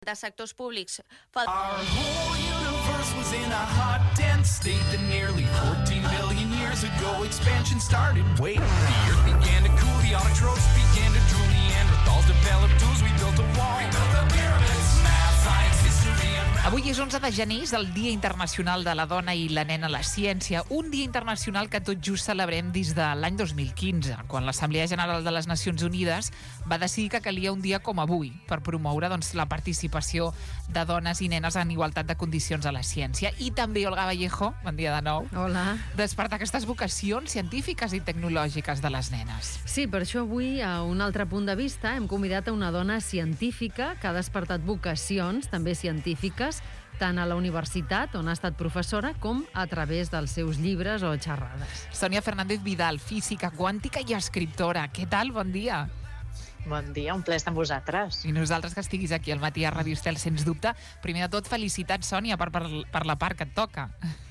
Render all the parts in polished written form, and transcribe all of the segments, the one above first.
de sectors públics. Our whole universe was in a hot, dense state that nearly 14 billion years ago expansion started. Wait, the earth began to cool, the autotrophs began to drool, Neanderthals developed tools, we built a wall, we built the pyramids, math, science, history, and... Avui és 11 de gener, és el Dia Internacional de la Dona i la Nena a la Ciència, un dia internacional que tot just celebrem des de l'any 2015, quan l'Assemblea General de les Nacions Unides va decidir que calia un dia com avui per promoure la participació de dones i nenes en igualtat de condicions a la ciència. I també, Olga Vallejo, bon dia de nou. Hola. Despertar aquestes vocacions científiques i tecnològiques de les nenes. Sí, per això avui, a un altre punt de vista, hem convidat a una dona científica que ha despertat vocacions, també científiques, tant a la universitat, on ha estat professora, com a través dels seus llibres o xerrades. Sònia Fernández Vidal, física quàntica i escriptora. Què tal? Bon dia. Bon dia, un plaer estar amb vosaltres. I nosaltres que estiguis aquí al matí a Ràdio Estel, sens dubte. Primer de tot, felicitats, Sònia, per la part que et toca.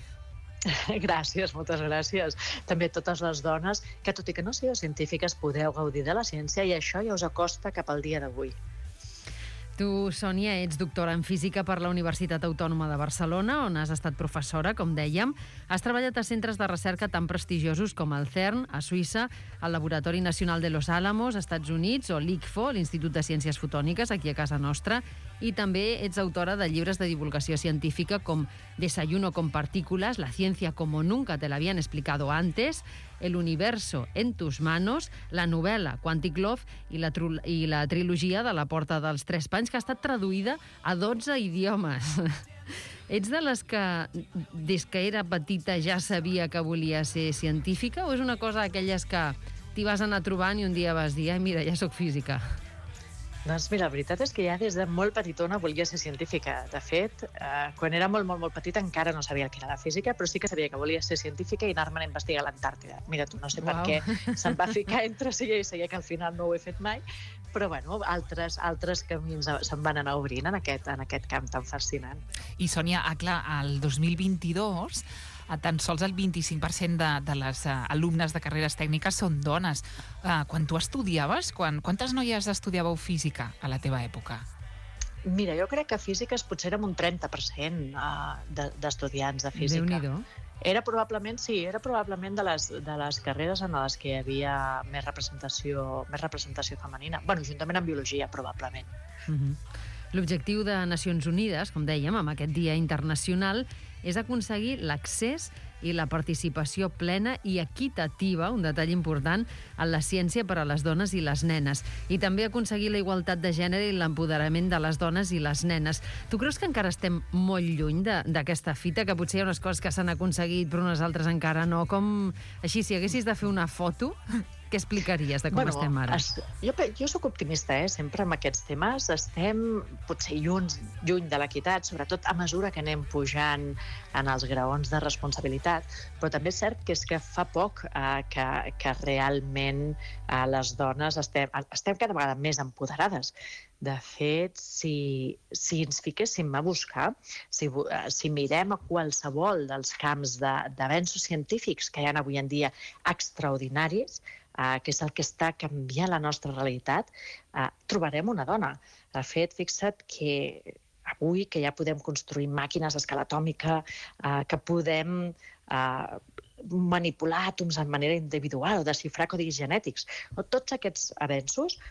Gràcies, moltes gràcies. També a totes les dones que, tot i que no sigueu científiques, podeu gaudir de la ciència i això ja us acosta cap al dia d'avui. Tu, Sònia, ets doctora en física per la Universitat Autònoma de Barcelona, on has estat professora, com dèiem. Has treballat a centres de recerca tan prestigiosos com el CERN, a Suïssa, el Laboratori Nacional de Los Álamos, als Estats Units, o l'ICFO, l'Institut de Ciències Fotòniques, aquí a casa nostra, i també ets autora de llibres de divulgació científica com Desayuno con partículas, La ciencia como nunca te la habían explicado antes, El universo en tus manos, la novel·la Quantic Love i la trilogia de La porta dels tres panys, que ha estat traduïda a 12 idiomes. Ets de les que, des que era petita, ja sabia que volia ser científica, o és una cosa d'aquelles que t'hi vas anar trobant i un dia vas dir, mira, ja sóc física? Doncs mira, la veritat és que ja des de molt petitona volia ser científica. De fet, quan era molt petita encara no sabia el que era la física, però sí que sabia que volia ser científica i anar-me'n a investigar a l'Antàrtida. Mira tu, no sé per què se'm va ficar entre sí i seguia que al final no ho he fet mai, però bueno, altres camins se'm van anar obrint en aquest camp tan fascinant. I Sònia, clar, el 2022 tan sols el 25% de les alumnes de carreres tècniques són dones. Quan tu estudiaves, quantes noies estudiàveu física a la teva època? Mira, jo crec que físiques potser érem un 30% d'estudiants de física. Déu-n'hi-do. Era probablement de les carreres en les que hi havia més representació femenina. Bueno, juntament amb biologia, probablement. L'objectiu de Nacions Unides, com dèiem, amb aquest Dia Internacional, és aconseguir l'accés i la participació plena i equitativa, un detall important, en la ciència per a les dones i les nenes. I també aconseguir la igualtat de gènere i l'empoderament de les dones i les nenes. Tu creus que encara estem molt lluny d'aquesta fita, que potser hi ha unes coses que s'han aconseguit però unes altres encara no? Com, així, si haguessis de fer una foto, què explicaries de com estem ara? Jo sóc optimista, sempre amb aquests temes. Estem potser lluny de l'equitat, sobretot a mesura que anem pujant en els graons de responsabilitat, però també és cert que fa poc que realment les dones estem cada vegada més empoderades. De fet, si ens fiquéssim a buscar, si mirem a qualsevol dels camps d'avenços científics que hi ha avui en dia extraordinaris, que és el que està canviant la nostra realitat, trobarem una dona. De fet, fixa't que avui que ja podem construir màquines a escala atòmica, que podem manipular àtoms de manera individual o desxifrar codis genètics. Tots aquests avenços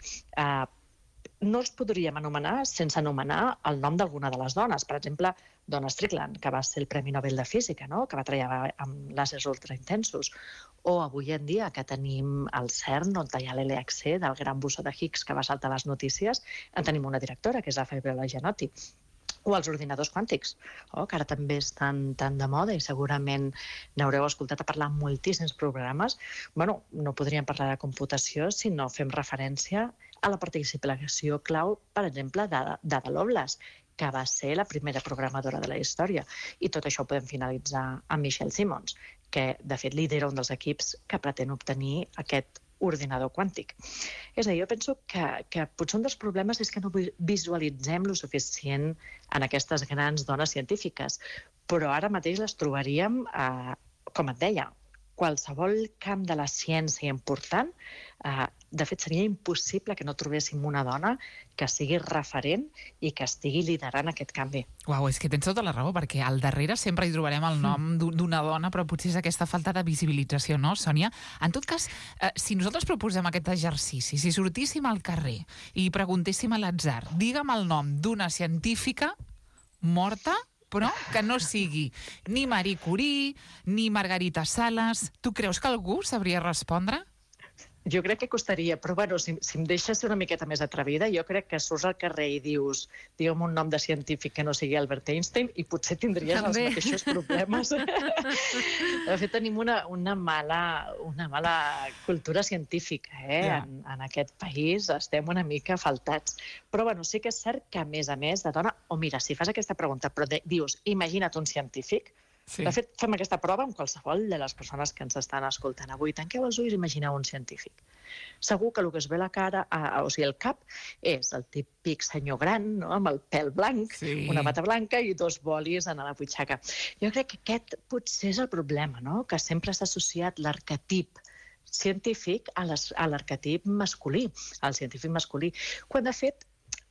no els podríem anomenar sense anomenar el nom d'alguna de les dones. Per exemple, Donna Strickland, que va ser el Premi Nobel de Física, que va treballar amb làsers ultraintensos. O avui en dia que tenim el CERN, on hi ha l'LHC, del gran bosó de Higgs que va saltar les notícies, en tenim una directora, que és la Fabiola Gianotti. O els ordinadors quàntics, que ara també estan tan de moda i segurament n'haureu escoltat a parlar en moltíssims programes. Bueno, no podríem parlar de computació si no fem referència a la participació clau, per exemple, d'Ada Lovelace, que va ser la primera programadora de la història. I tot això ho podem finalitzar amb Michelle Simmons, que de fet lidera un dels equips que pretén obtenir aquest ordinador quàntic. És a dir, jo penso que potser un dels problemes és que no visualitzem lo suficient en aquestes grans dones científiques, però ara mateix les trobaríem, com et deia, qualsevol camp de la ciència important De fet, seria impossible que no trobéssim una dona que sigui referent i que estigui liderant aquest canvi. Uau, és que tens tota la raó, perquè al darrere sempre hi trobarem el nom d'una dona, però potser és aquesta falta de visibilització, no, Sònia? En tot cas, si nosaltres proposem aquest exercici, si sortíssim al carrer i preguntéssim a l'atzar, digue'm el nom d'una científica morta, però que no sigui ni Marie Curie, ni Margarita Salas, tu creus que algú sabria respondre? Jo crec que costaria, però bueno, si em deixes ser una miqueta més atrevida, jo crec que surts al carrer i dius, digue'm un nom de científic que no sigui Albert Einstein i potser tindries els mateixos problemes. De fet, tenim una mala cultura científica, en aquest país estem una mica faltats. Però bueno, sí que és cert que a més de dona, o mira, si fas aquesta pregunta, però dius, imagina't un científic. Sí. De fet, fem aquesta prova amb qualsevol de les persones que ens estan escoltant avui. Tanqueu els ulls i imagineu un científic. Segur que el que us ve a la cara, el cap, és el típic senyor gran, no? Amb el pèl blanc, una bata blanca i 2 bolis a la butxaca. Jo crec que aquest potser és el problema, no? Que sempre s'ha associat l'arquetip científic a l'arquetip masculí, al científic masculí, quan de fet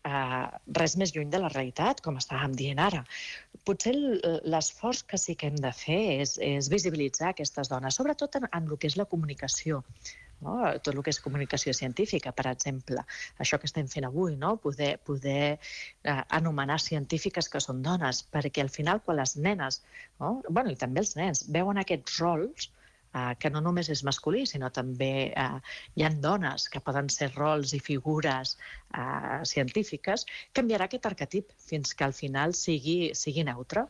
res més lluny de la realitat, com estàvem dient ara. Potser l'esforç que sí que hem de fer és visibilitzar aquestes dones, sobretot en el que és la comunicació. No? Tot el que és comunicació científica, per exemple. Això que estem fent avui, no? Poder anomenar científiques que són dones, perquè al final quan les nenes, no? Bueno, i també els nens, veuen aquests rols que no només és masculí, sinó també hi ha dones que poden ser rols i figures científiques, canviarà aquest arquetip fins que al final sigui neutre.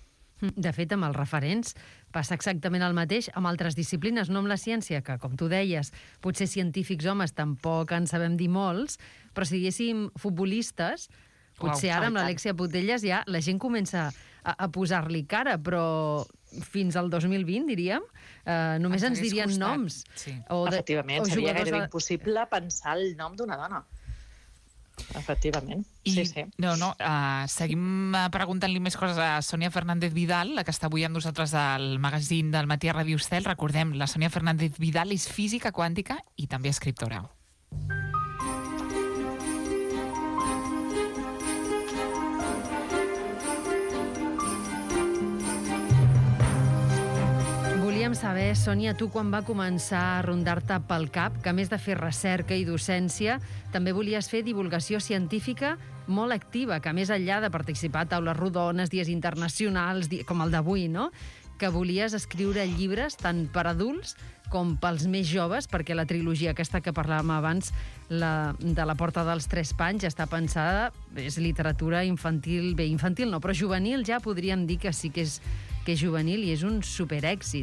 De fet, amb els referents passa exactament el mateix amb altres disciplines, no amb la ciència, que, com tu deies, potser científics homes tampoc en sabem dir molts, però si diguéssim futbolistes, potser ara amb l'Alexia Putellas ja la gent comença a posar-li cara, però fins al 2020, diríem, només ens dirien noms. Efectivament, seria gairebé impossible pensar el nom d'una dona. Efectivament, sí. Seguim preguntant-li més coses a Sònia Fernández Vidal, la que està avui amb nosaltres al magazín del Matí a Ràdio Estel. Recordem, la Sònia Fernández Vidal és física quàntica i també escriptora. Volíem saber, Sònia, tu quan va començar a rondar-te pel cap, que a més de fer recerca i docència, també volies fer divulgació científica molt activa, que més enllà de participar a taules rodones, dies internacionals, com el d'avui, no? Que volies escriure llibres tant per adults com pels més joves, perquè la trilogia aquesta que parlàvem abans, de la Porta dels Tres Panys, està pensada, és literatura infantil, bé, infantil no, però juvenil ja podríem dir que sí que és juvenil i és un superèxit.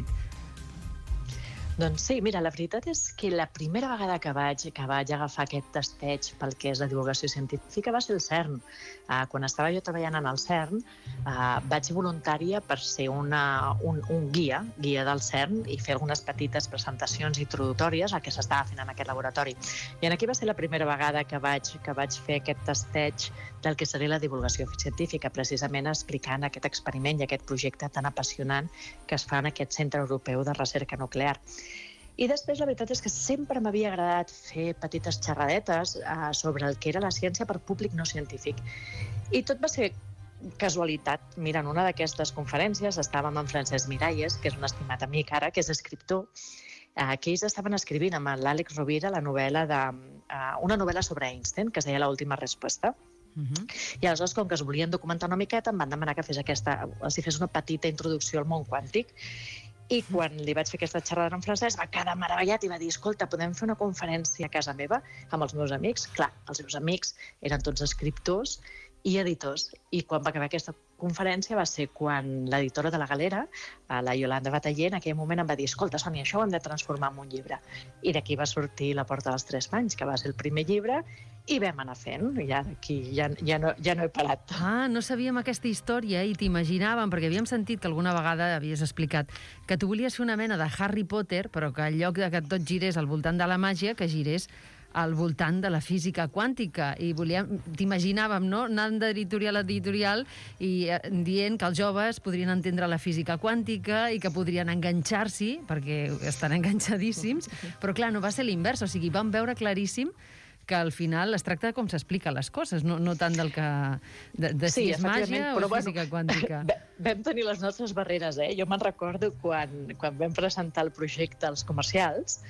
Doncs sí, mira, la veritat és que la primera vegada que vaig agafar aquest tasteig pel que és la divulgació científica va ser el CERN. Quan estava jo treballant en el CERN, vaig ser voluntària per ser un guia del CERN i fer algunes petites presentacions introductòries al que s'estava fent en aquest laboratori. I aquí va ser la primera vegada que vaig fer aquest tasteig del que seria la divulgació científica, precisament explicant aquest experiment i aquest projecte tan apassionant que es fa en aquest Centre Europeu de Recerca Nuclear. I després la veritat és que sempre m'havia agradat fer petites xerradetes sobre el que era la ciència per públic no científic. I tot va ser casualitat. Mira, en una d'aquestes conferències estàvem amb Francesc Miralles, que és un estimat amic ara, que és escriptor, que ells estaven escrivint amb l'Àlex Rovira una novel·la sobre Einstein, que es deia L'última resposta. I aleshores, com que es volien documentar una miqueta, em van demanar que fes una petita introducció al món quàntic. I quan li vaig fer aquesta xerrada en francès va quedar meravellat i va dir, escolta, podem fer una conferència a casa meva amb els meus amics? Clar, els seus amics eren tots escriptors i editors. I quan va acabar aquesta conferència va ser quan l'editora de La Galera, la Yolanda Bataller, en aquell moment em va dir, escolta, Sònia, això ho hem de transformar en un llibre. I d'aquí va sortir La Porta dels Tres Panys, que va ser el primer llibre, i vam anar fent, i d'aquí ja no he parat. No sabíem aquesta història i t'imaginàvem, perquè havíem sentit que alguna vegada havies explicat que tu volies fer una mena de Harry Potter, però que en lloc de que tot girés al voltant de la màgia, que girés al voltant de la física quàntica i t'imaginàvem, no?, anant d'editorial a editorial i dient que els joves podrien entendre la física quàntica i que podrien enganxar-s'hi, perquè estan enganxadíssims, però clar, no va ser l'invers, o sigui, vam veure claríssim que al final es tracta de com s'expliquen les coses, no tant del que... de si és màgia o física quàntica. Vam tenir les nostres barreres, eh? Jo me'n recordo quan vam presentar el projecte als comercials,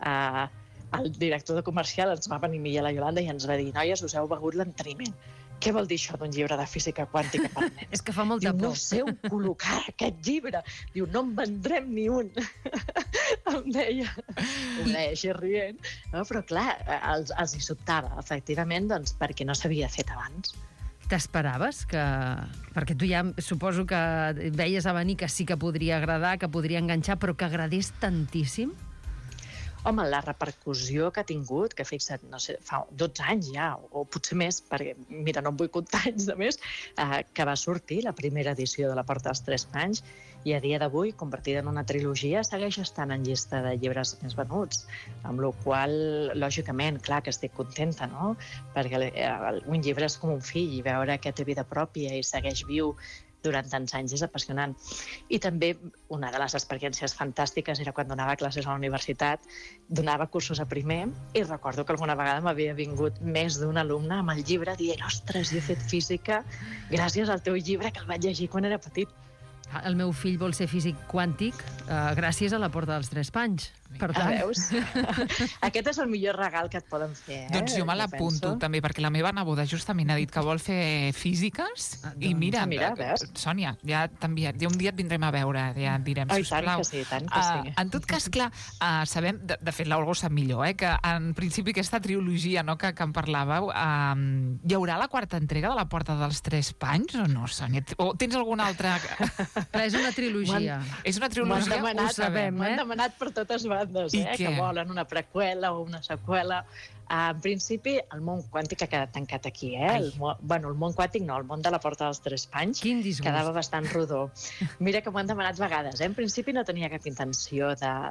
el director de comercial ens va venir a mi i a la Iolanda i ens va dir: noies, us heu begut l'enteniment. Què vol dir això d'un llibre de física quàntica per nens? És que fa molta por. Diu, no sé on col·locar aquest llibre. Diu, no en vendrem ni un. Em deia. Ho deia així rient. No, però clar, els hi sobtava, efectivament, doncs, perquè no s'havia fet abans. T'esperaves que... Perquè tu ja suposo que veies a venir que sí que podria agradar, que podria enganxar, però que agradés tantíssim? Home, la repercussió que ha tingut, que fixa't, no sé, fa 12 anys ja, o potser més, perquè, mira, no em vull comptar anys de més, que va sortir la primera edició de La Porta dels Tres Panys, i a dia d'avui, convertida en una trilogia, segueix estant en llista de llibres més venuts, amb la qual cosa, lògicament, clar que estic contenta, no?, perquè un llibre és com un fill, i veure que té vida pròpia i segueix viu durant tants anys és apassionant. I també una de les experiències fantàstiques era quan donava classes a la universitat, donava cursos a primer, i recordo que alguna vegada m'havia vingut més d'un alumne amb el llibre dient: ostres, he fet física gràcies al teu llibre que el vaig llegir quan era petit. El meu fill vol ser físic quàntic gràcies a La Porta dels Tres Panys. Per tant... Veus? Aquest és el millor regal que et poden fer. Doncs jo me l'apunto també, perquè la meva neboda justament ha dit que vol fer físiques i mira, Sònia, ja t'enviat. Un dia et vindrem a veure, ja et direm, sisplau. Tant que sí. En tot cas, clar, sabem, de fet l'Olga ho sap millor, que en principi aquesta trilogia que em parlàveu, hi haurà la quarta entrega de La Porta dels Tres Panys o no, Sònia? O tens alguna altra... Però és una trilogia. És una trilogia, ho sabem, M'ho han demanat per totes bandes, que volen una preqüela o una seqüela. En principi, el món quàntic ha quedat tancat aquí, el món quàntic no, el món de La Porta dels Tres Panys quedava bastant rodó. Mira que m'ho han demanat vegades. En principi no tenia cap intenció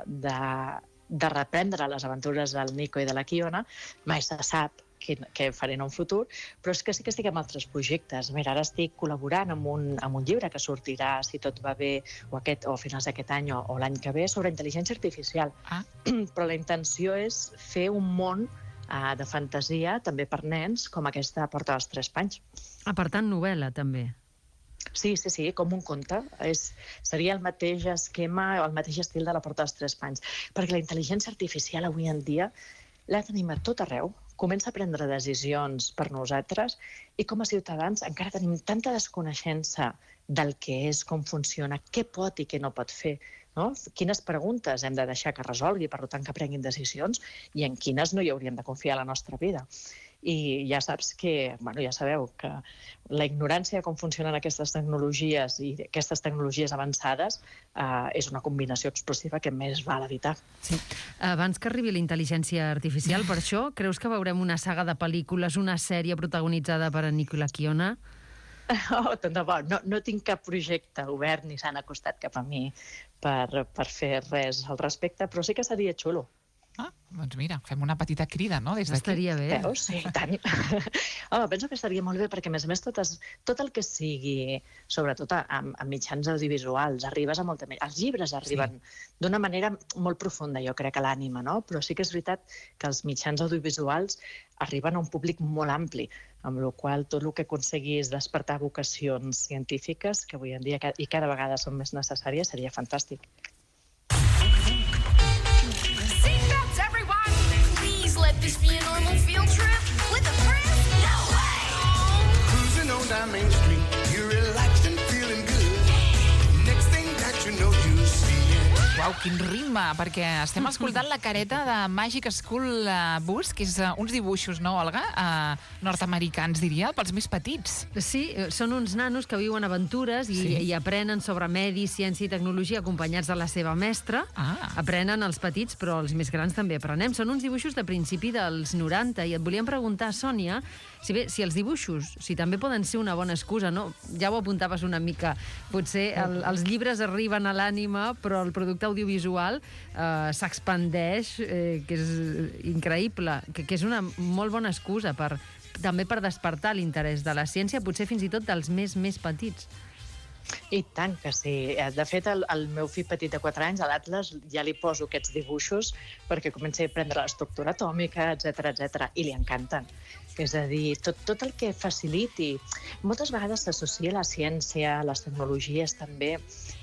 de reprendre les aventures del Nico i de la Kiona, mai se sap què faré en un futur, però és que sí que estic en altres projectes. Mira, ara estic col·laborant amb un llibre que sortirà, si tot va bé, o a finals d'aquest any o l'any que ve, sobre intel·ligència artificial. Però la intenció és fer un món de fantasia, també per nens, com aquesta Porta dels Tres Panys. Per tant, novel·la, també. Sí, com un conte. Seria el mateix esquema, el mateix estil de La Porta dels Tres Panys. Perquè la intel·ligència artificial avui en dia la tenim a tot arreu, comença a prendre decisions per nosaltres i com a ciutadans encara tenim tanta desconeixença del que és, com funciona, què pot i què no pot fer, no? Quines preguntes hem de deixar que resolgui, per tant que prenguin decisions, i en quines no hi hauríem de confiar a la nostra vida. I ja saps que, ja sabeu que la ignorància de com funcionen aquestes tecnologies i aquestes tecnologies avançades és una combinació explosiva que més val evitar. Sí. Abans que arribi la intel·ligència artificial, per això, creus que veurem una saga de pel·lícules, una sèrie protagonitzada per en Nico i la Kiona? Tant de bo. No tinc cap projecte obert ni s'han acostat cap a mi per fer res al respecte, però sí que seria xulo. Doncs mira, fem una petita crida, no?, des d'aquí. Estaria bé. Veus? Sí, tant. Home, penso que estaria molt bé perquè, a més, tot el que sigui, sobretot amb mitjans audiovisuals, arribes a molta... Els llibres arriben d'una manera molt profunda, jo crec, a l'ànima, no? Però sí que és veritat que els mitjans audiovisuals arriben a un públic molt ampli, amb la qual tot el que aconseguís despertar vocacions científiques, que avui en dia i cada vegada són més necessàries, seria fantàstic. This be a normal field trip with a friend? No way! Cruising on down Main Street, you're relaxed and feeling good. Next thing that you know, you see it. Uau, quin ritme, perquè estem escoltant la careta de Magic School Bus, que és uns dibuixos, no, Olga? Nord-americans, diria, pels més petits. Sí, són uns nanos que viuen aventures i aprenen sobre medi, ciència i tecnologia acompanyats de la seva mestra. Aprenen els petits, però els més grans també aprenem. Són uns dibuixos de principi dels 90 i et volíem preguntar, Sònia, si els dibuixos, si també poden ser una bona excusa, no? Ja ho apuntaves una mica. Potser els llibres arriben a l'ànima, però el producte l'efecte audiovisual s'expandeix, que és increïble, que és una molt bona excusa també per despertar l'interès de la ciència, potser fins i tot dels més petits. I tant que sí. De fet, el meu fill petit de 4 anys, a l'Atlas, ja li poso aquests dibuixos perquè comenci a aprendre l'estructura atòmica, etc, i li encanten. És a dir, tot el que faciliti. Moltes vegades s'associa la ciència, les tecnologies també,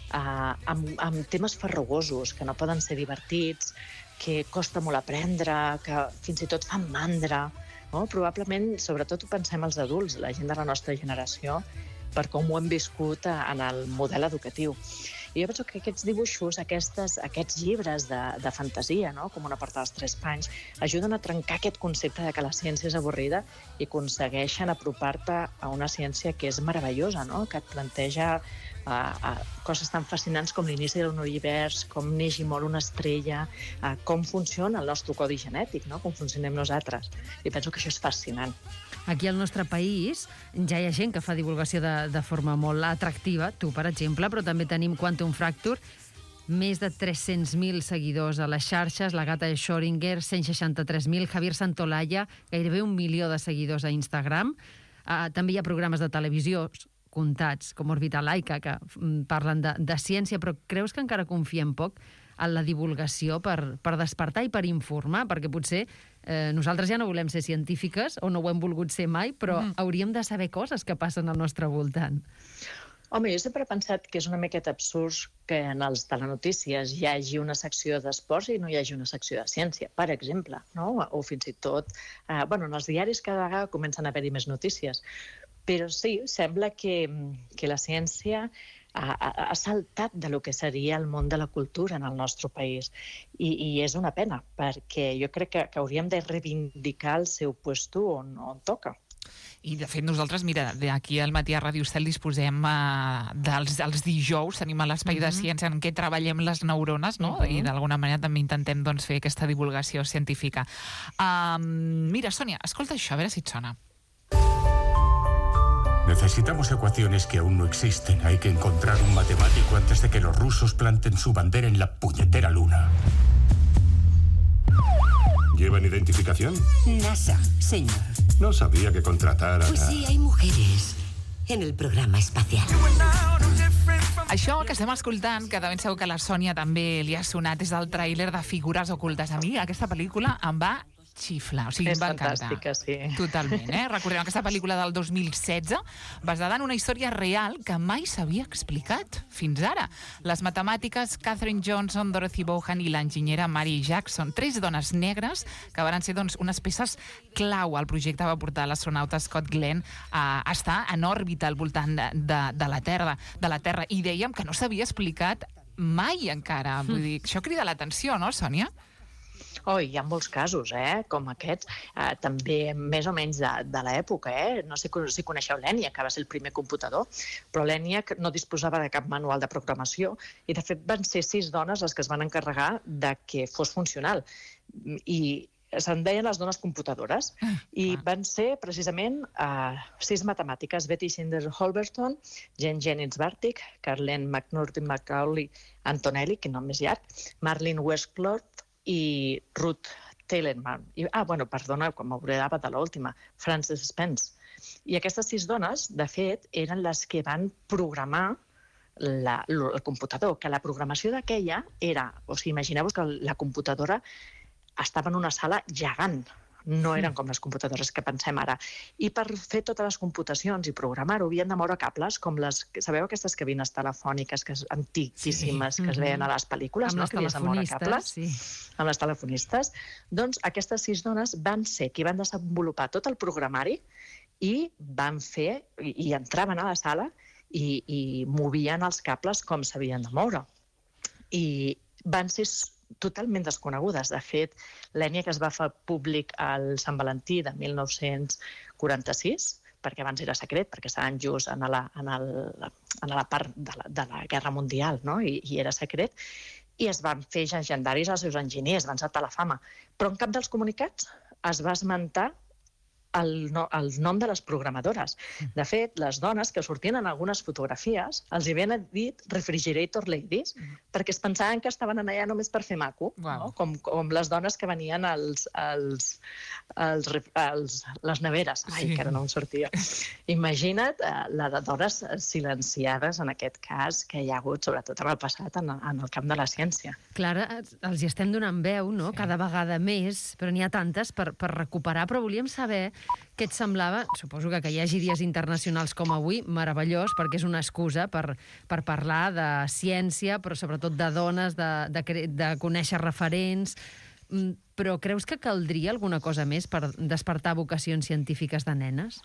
amb temes farragosos, que no poden ser divertits, que costa molt aprendre, que fins i tot fan mandra. No? Probablement, sobretot ho pensem els adults, la gent de la nostra generació, per com ho hem viscut en el model educatiu. I jo penso que aquests dibuixos, aquests llibres de fantasia, no? Com Una porta dels 3 panys, ajuden a trencar aquest concepte de que la ciència és avorrida i aconsegueixen apropar-te a una ciència que és meravellosa, no? Que et planteja coses tan fascinants com l'inici de l'univers, com neix i mor una estrella, com funciona el nostre codi genètic, no? Com funcionem nosaltres. I penso que això és fascinant. Aquí al nostre país ja hi ha gent que fa divulgació de forma molt atractiva, tu, per exemple, però també tenim Quantum Fracture, més de 300.000 seguidors a les xarxes, la Gata de Schrödinger, 163.000, Javier Santolaya, gairebé 1 milió de seguidors a Instagram. També hi ha programes de televisió comptats, com Òrbita Laica, que parlen de ciència, però creus que encara confiem poc en la divulgació per despertar i per informar? Perquè potser nosaltres ja no volem ser científiques, o no ho hem volgut ser mai, però hauríem de saber coses que passen al nostre voltant. Home, jo sempre he pensat que és una miqueta absurd que en els telenotícies hi hagi una secció d'esports i no hi hagi una secció de ciència, per exemple, no? O fins i tot, en els diaris cada vegada comencen a haver-hi més notícies. Però sí, sembla que la ciència ha saltat de lo que seria el món de la cultura en el nostre país. I és una pena, perquè jo crec que hauríem de reivindicar el seu puesto on toca. I, de fet, nosaltres, mira, aquí al Matí a Ràdio Estel disposem dels dijous, tenim l'Espai de Ciència en què treballem les neurones, no? I d'alguna manera també intentem fer aquesta divulgació científica. Mira, Sònia, escolta això, a veure si et sona. Necesitamos ecuaciones que aún no existen. Hay que encontrar un matemático antes de que los rusos planten su bandera en la puñetera luna. ¿Llevan identificación? NASA, señor. No sabía que contrataran Pues sí, hay mujeres en el programa espacial. Això que estem escoltant, que de ben segur que a la Sònia també li ha sonat, és el tràiler de Figures ocultes. A mi aquesta pel·lícula em va xiflar, o sigui, em va encantar. És fantàstica, sí. Totalment, Recordem aquesta pel·lícula del 2016, basada en una història real que mai s'havia explicat fins ara. Les matemàtiques Katherine Johnson, Dorothy Vaughan i l'enginyera Mary Jackson, 3 dones negres que van ser unes peces clau. El projecte va portar l'astronauta Scott Glenn a estar en òrbita al voltant de la Terra, i dèiem que no s'havia explicat mai encara. Vull dir, això crida l'atenció, no, Sònia? Hi ha molts casos, com aquests, també més o menys de l'època. No sé si coneixeu l'ENIAC, que va ser el primer computador, però l'ENIAC no disposava de cap manual de programació i, de fet, van ser 6 dones les que es van encarregar de que fos funcional. I se'n deien les dones computadores, i van ser precisament 6 matemàtiques: Betty Sinders-Holberton, Jane Jennings-Bartik, Carlene McNulty-Macaulay Antonelli, que nom més llarg, Marlene Westcott i Ruth Tellerman. Perdona, com m'oblidava de l'última, Frances Spence. I aquestes 6 dones, de fet, eren les que van programar el computador, que la programació d'aquella era, imagineu-vos que la computadora estava en una sala gegant, no eren com les computadores que pensem ara. I per fer totes les computacions i programar-ho havien de moure cables, com sabeu aquestes cabines telefòniques antiquíssimes que es veien a les pel·lícules? Amb les telefonistes, sí. Amb les telefonistes. Doncs aquestes 6 dones van ser qui van desenvolupar tot el programari i van fer, i entraven a la sala i movien els cables com s'havien de moure. I van ser totalment desconegudes. De fet, l'ENIAC es va fer públic al Sant Valentí de 1946, perquè abans era secret, perquè estaven just en la part de la Guerra Mundial, no? I era secret, i es van fer llegendaris als seus enginyers, van saltar la fama. Però en cap dels comunicats es va esmentar el nom de les programadores. De fet, les dones que sortien en algunes fotografies els hi havien dit refrigerator ladies, perquè es pensaven que estaven allà només per fer maco, no? Com les dones que venien les neveres. Ai, que ara no em sortia. Imagina't la de dones silenciades, en aquest cas, que hi ha hagut, sobretot en el passat, en el camp de la ciència. Clara, els hi estem donant veu, no? Cada vegada més, però n'hi ha tantes per recuperar, però volíem saber què et semblava. Suposo que hi hagi dies internacionals com avui, meravellós, perquè és una excusa per parlar de ciència, però sobretot de dones, de conèixer referents. Però creus que caldria alguna cosa més per despertar vocacions científiques de nenes?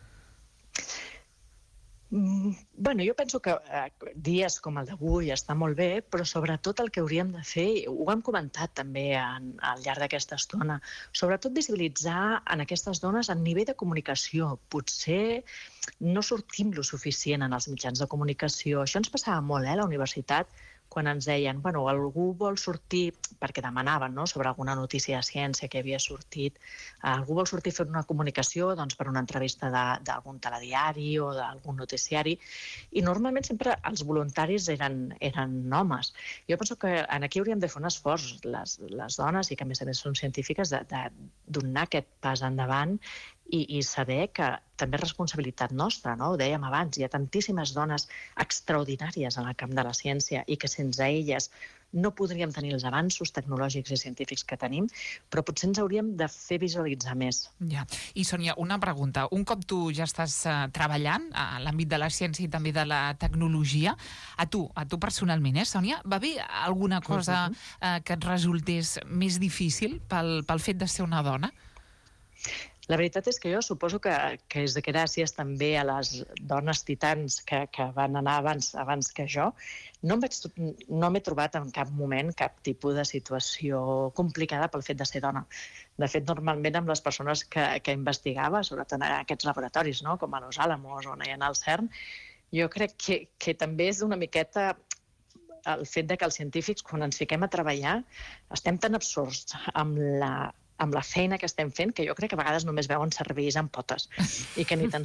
Bueno, jo penso que dies com el d'avui està molt bé, però sobretot el que hauríem de fer, ho hem comentat també al llarg d'aquesta estona, sobretot visibilitzar en aquestes dones el nivell de comunicació. Potser no sortim lo suficient en els mitjans de comunicació. Això ens passava molt a la universitat, quan ens deien, bueno, algú vol sortir, perquè demanaven, no?, sobre alguna notícia de ciència que havia sortit, algú vol sortir a fer una comunicació doncs, per una entrevista d'algun telediari o d'algun noticiari, i normalment sempre els voluntaris eren homes. Jo penso que aquí hauríem de fer un esforç, les dones, i que a més són científiques, de donar aquest pas endavant i saber que també és responsabilitat nostra, no? Ho dèiem abans, hi ha tantíssimes dones extraordinàries en el camp de la ciència i que sense elles no podríem tenir els avanços tecnològics i científics que tenim, però potser ens hauríem de fer visualitzar més. Ja. I, Sònia, una pregunta. Un cop tu ja estàs treballant a l'àmbit de la ciència i també de la tecnologia, a tu personalment, Sònia, va haver alguna cosa que et resultés més difícil pel fet de ser una dona? La veritat és que jo suposo que és gràcies també a les dones titans que van anar abans que jo. No m'he trobat en cap moment cap tipus de situació complicada pel fet de ser dona. De fet, normalment amb les persones que investigava, sobretot en aquests laboratoris, no?, com a Los Alamos o en el CERN, jo crec que també és una miqueta el fet que els científics, quan ens fiquem a treballar, estem tan absorts amb la feina que estem fent, que jo crec que a vegades només veuen cervells amb potes i que ni tan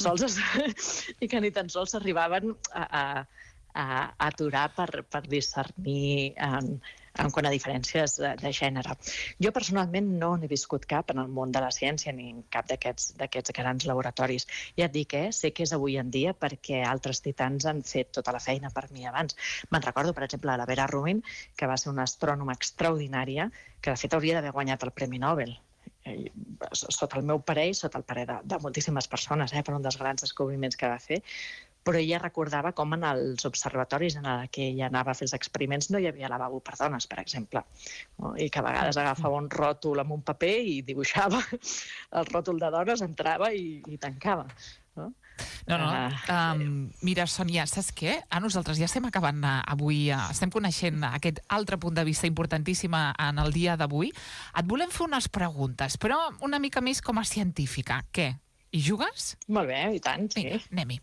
sols arribaven a aturar per discernir en quant a diferències de gènere. Jo personalment no n'he viscut cap en el món de la ciència ni en cap d'aquests grans laboratoris. Ja et dic, sé que és avui en dia perquè altres titans han fet tota la feina per mi abans. Me'n recordo, per exemple, la Vera Rubin, que va ser una astrònoma extraordinària, que de fet hauria d'haver guanyat el Premi Nobel. Sota el meu parer i sota el parer de moltíssimes persones, per un dels grans descobriments que va fer, però ella recordava com en els observatoris en què ella anava a fer els experiments no hi havia lavabo per dones, per exemple, i que a vegades agafava un ròtol amb un paper i dibuixava el ròtol de dones, entrava i tancava. No. Mira, Sònia, saps què? A nosaltres ja estem acabant avui, estem coneixent aquest altre punt de vista importantíssim en el dia d'avui. Et volem fer unes preguntes, però una mica més com a científica. Què? Hi jugues? Molt bé, i tant, sí. Vinga, anem-hi.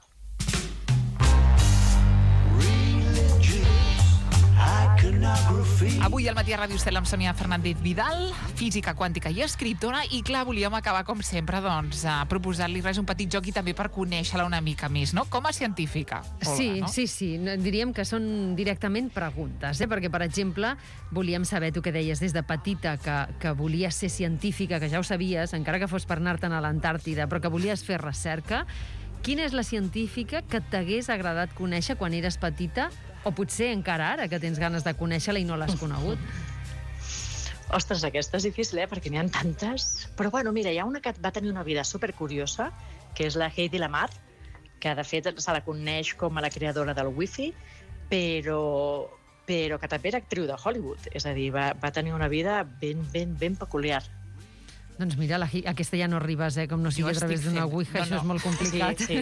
Avui al Matí a Ràdio Estel amb Sònia Fernández Vidal, física quàntica i escriptora, i clar, volíem acabar com sempre proposant-li un petit joc i també per conèixer-la una mica més, no? Com a científica. Sí, no? Sí. Diríem que són directament preguntes, perquè, per exemple, volíem saber, tu que deies des de petita que volies ser científica, que ja ho sabies, encara que fos per anar-te'n a l'Antàrtida, però que volies fer recerca. Quina és la científica que t'hagués agradat conèixer quan eres petita, o potser encara ara, que tens ganes de conèixer-la i no l'has conegut? Ostres, aquesta és difícil, perquè n'hi ha tantes. Però, bueno, mira, hi ha una que va tenir una vida supercuriosa, que és la Heidi Lamar, que, de fet, se la coneix com a la creadora del Wi-Fi, però que també era actriu de Hollywood. És a dir, va tenir una vida ben peculiar. Doncs mira, aquesta ja no arribes, com no sigui a través d'una Ouija, això és molt complicat. Sí.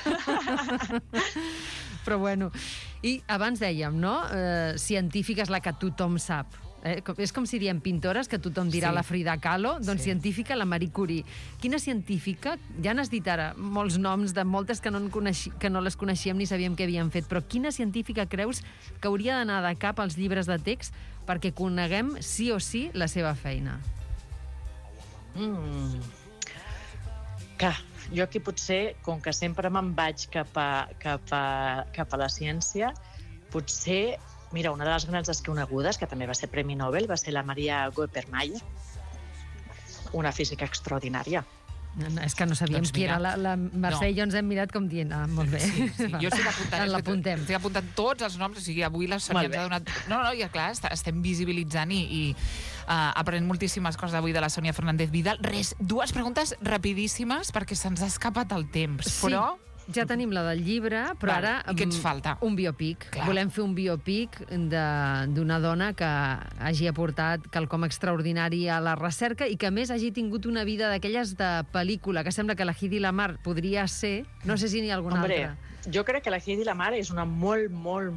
Però bueno, i abans dèiem, no? Científica és la que tothom sap. És com si diem pintores, que tothom dirà la Frida Kahlo, doncs científica la Marie Curie. Quina científica, ja n'has dit ara molts noms de moltes que no les coneixíem ni sabíem què havien fet, però quina científica creus que hauria d'anar de cap als llibres de text perquè coneguem sí o sí la seva feina? Clar, jo aquí potser, com que sempre me'n vaig cap a la ciència, potser, mira, una de les grans desconegudes, que també va ser Premi Nobel, va ser la Maria Goeppert-Mayer, una física extraordinària. No, és que no sabíem Doncs qui mira, era la Mercè i jo ens hem mirat com dient, molt bé. Sí. Jo estic apuntant, l'apuntem. estic apuntant tots els noms, o sigui, avui la Sònia ens ha donat... No, i clar, estem visibilitzant i aprenent moltíssimes coses avui de la Sònia Fernández Vidal. Res, 2 preguntes rapidíssimes perquè se'ns ha escapat el temps, Sí. però... Ja tenim la del llibre, però Val, ara... i què ens falta? Un biopic. Clar. Volem fer un biopic d'una dona que hagi aportat quelcom extraordinari a la recerca i que, a més, hagi tingut una vida d'aquelles de pel·lícula, que sembla que la Hedy Lamarr podria ser... No sé si n'hi ha alguna altra. Jo crec que la Hedy Lamarr és una molt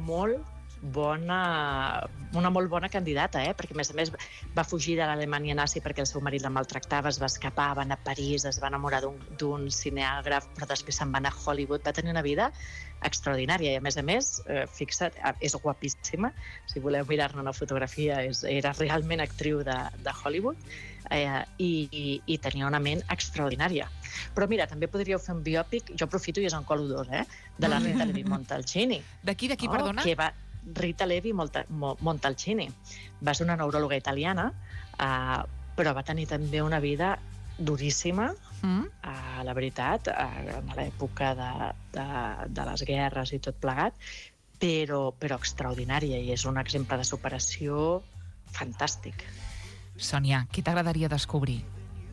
bona candidata, perquè a més va fugir de l'Alemanya nazi perquè el seu marit la maltractava, es va escapar, va anar a París, es va enamorar d'un cineàgraf, però després se'n va anar a Hollywood, va tenir una vida extraordinària i a més, fixa't, és guapíssima, si voleu mirar-ne una fotografia, era realment actriu de Hollywood i tenia una ment extraordinària. Però mira, també podríeu fer un biòpic, jo aprofito i és en colo 2, de la Rita Levi Montalcini. De qui, perdona? Rita Levi Montalcini. Va ser una neuròloga italiana, però va tenir també una vida duríssima, la veritat, en l'època de les guerres i tot plegat, però extraordinària, i és un exemple de superació fantàstic. Sònia, qui t'agradaria descobrir?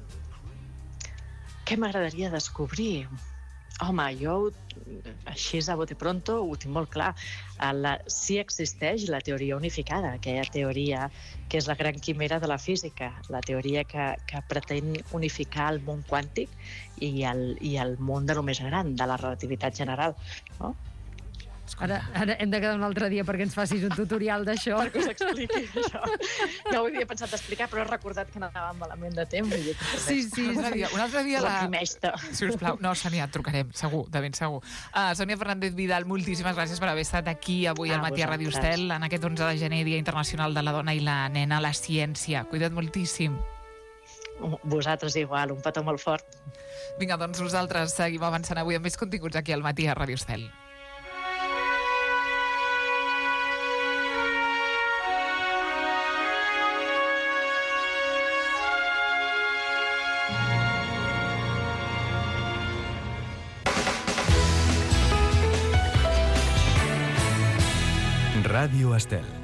Què m'agradaria descobrir? Home, jo, així a bote pronto, ho tinc molt clar. Sí existeix la teoria unificada, aquella teoria que és la gran quimera de la física, la teoria que pretén unificar el món quàntic i el món de lo més gran, de la relativitat general, no? Ara hem de quedar un altre dia perquè ens facis un tutorial d'això. Perquè us expliqui això. No ho havia pensat explicar, però he recordat que anàvem malament de temps. Sí. Un altre dia la primesta. Sisplau. No, Sònia, et trucarem, segur, de ben segur. Sònia Fernández Vidal, moltíssimes gràcies per haver estat aquí avui al Matí a Ràdio Estel, en aquest 11 de gener, Dia Internacional de la Dona i la Nena a la Ciència. Cuida't moltíssim. Vosaltres igual, un petó molt fort. Vinga, doncs nosaltres seguim avançant avui amb més continguts aquí al Matí a Ràdio Estel. Ràdio Estel.